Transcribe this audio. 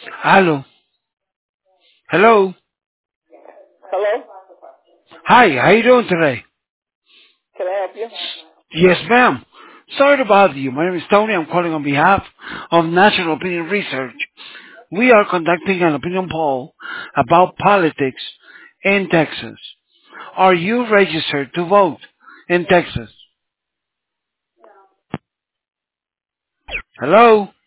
Hello. Hello. Hello? Hi, how you doing today? Can I help you? Yes, ma'am. Sorry to bother you. My name is Tony. I'm calling on behalf of National Opinion Research. We are conducting an opinion poll about politics in Texas. Are you registered to vote in Texas? Hello?